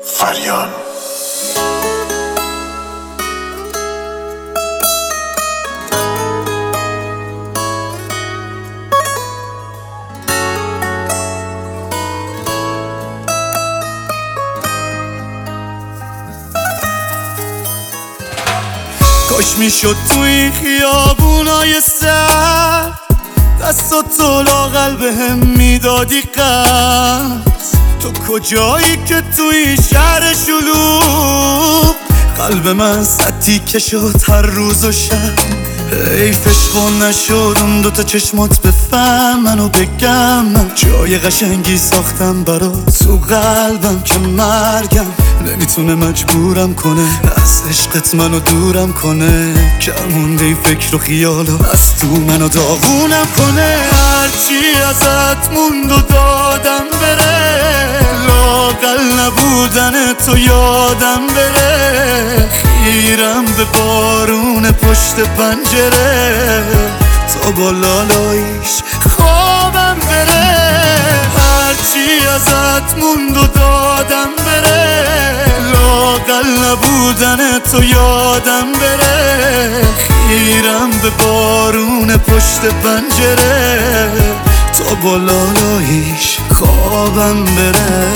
فریان. کاش میشد تو این خیابونای سر دستاتو لاغل بهم میدادی قرض. تو کجایی که تو این شهر شلوغ قلب من سطی که شد هر روز و شب؟ حیفش خون نشد اون دوتا چشمات بفهمن و بگم من جای قشنگی ساختم برات تو قلبم که مرگم نمیتونه مجبورم کنه از عشقت منو دورم کنه. کمونده این فکر و خیالو از تو منو داغونم کنه. هرچی ازت موند و دادم بره، لااقل نبودن تو یادم بره. خیرم به بارون پشت پنجره تا با لالاییش خوابم بره. هرچی ازت موند و دادم بره، لااقل نبودن تو یادم بره. خیرم به بارون پشت پنجره تا با لالاییش خوابم بره.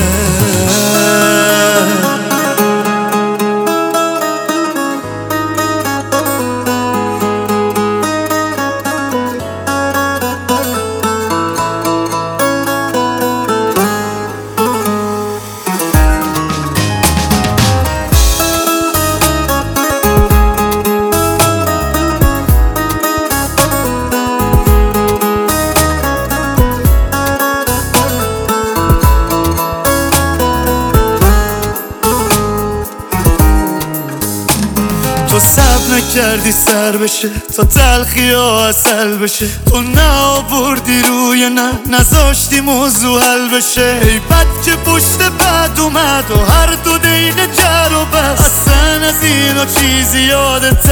تو صبر نکردی سر بشه تا تلخی ها اصل بشه. تو نآوردی روی نذاشتی موضوع حل بشه. ای بد که پشت بد اومد و هر دو دقیقه جر و بس. اصلا از اینا چیزی یادت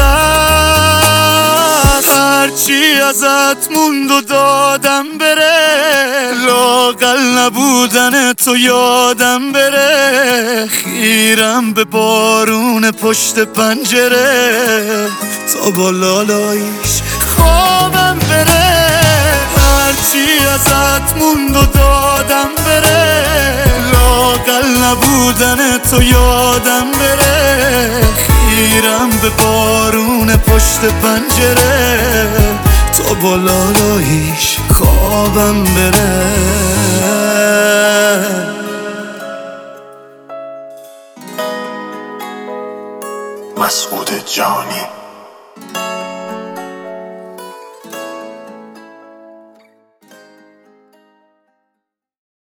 هست؟ هرچی ازت موند و دادم بره، لااقل نبودن تو یادم بره. خیرم به بارون پشت پنجره تا با لالاییش خوابم بره. هرچی ازت موند و دادم بره، لااقل نبودن تو یادم بره. خیرم به بارون پشت پنجره تا با لالاییش خوابم بره. مسعود جانی.